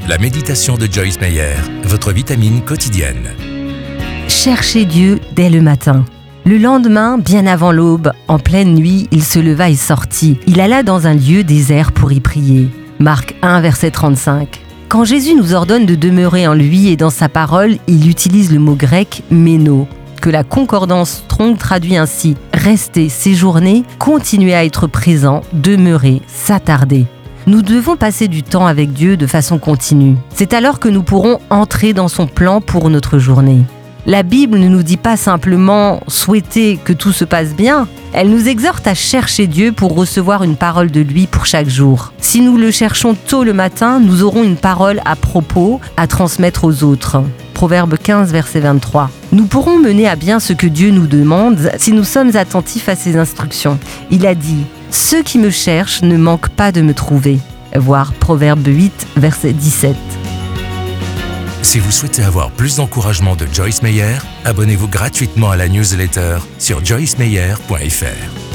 La méditation de Joyce Meyer, votre vitamine quotidienne. Cherchez Dieu dès le matin. Le lendemain, bien avant l'aube, en pleine nuit, il se leva et sortit. Il alla dans un lieu désert pour y prier. Marc 1, verset 35. Quand Jésus nous ordonne de demeurer en lui et dans sa parole, il utilise le mot grec « méno », que la concordance Strong traduit ainsi « rester, séjourner, continuer à être présent, demeurer, s'attarder ». Nous devons passer du temps avec Dieu de façon continue. C'est alors que nous pourrons entrer dans son plan pour notre journée. La Bible ne nous dit pas simplement « souhaiter que tout se passe bien ». Elle nous exhorte à chercher Dieu pour recevoir une parole de lui pour chaque jour. Si nous le cherchons tôt le matin, nous aurons une parole à propos à transmettre aux autres. Proverbe 15, verset 23. Nous pourrons mener à bien ce que Dieu nous demande si nous sommes attentifs à ses instructions. Il a dit « Ceux qui me cherchent ne manquent pas de me trouver ». Voir Proverbe 8, verset 17. Si vous souhaitez avoir plus d'encouragement de Joyce Meyer, abonnez-vous gratuitement à la newsletter sur joycemeyer.fr.